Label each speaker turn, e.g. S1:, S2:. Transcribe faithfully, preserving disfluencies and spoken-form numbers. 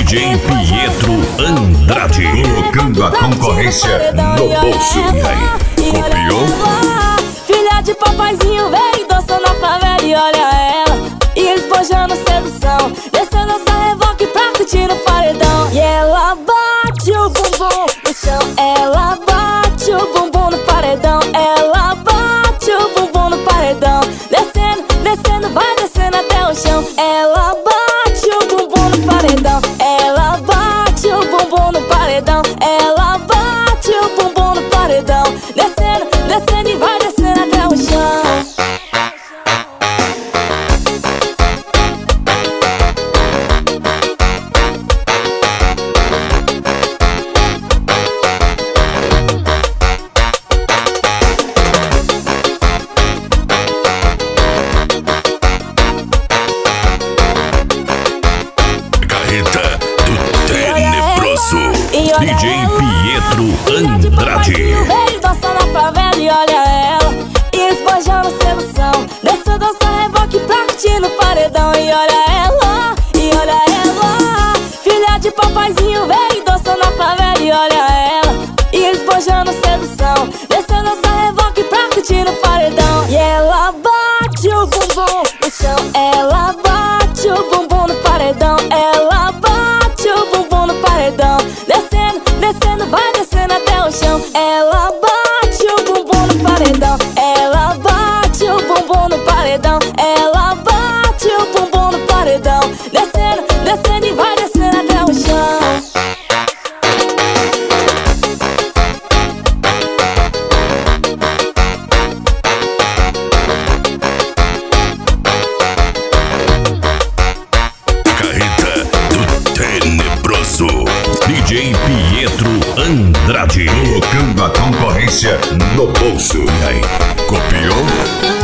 S1: J Pietro Andrade, colocando a concorrência no bolso. E aí, copiou?
S2: Filha de papaizinho, vem dançando na favela e olha ela, e esbojando sedução, descendo essa revoque pra curtir no paredão. E ela bate o bumbum no chão, ela bate o bumbum no paredão, ela bate o bumbum no paredão, descendo, descendo, vai descendo até o chão. Ela bate o bumbum no paredão, ela bate o bumbum no paredão, ela bate o bumbum no paredão, descendo, descendo e vai descendo até o chão.
S1: D J Pietro Andrade.
S2: Veio dançando na favela e olha ela, e esbojando sedução, descendo essa revoque pra curtir no paredão. E olha ela, e olha ela, filha de papaizinho, veio dançando na favela e olha ela, e esbojando sedução, descendo essa revoque pra curtir no paredão. E ela bate o bumbum no chão, ela bate o bumbum no paredão, ela bate o bumbum no paredão, descendo, descendo, vai descendo até o chão. Ela bate o bumbum no paredão, ela bate o bumbum no paredão, ela bate o bumbum no paredão, descendo, descendo e vai descendo até o chão.
S1: D J Pietro Andrade, colocando a concorrência no bolso. E aí, copiou?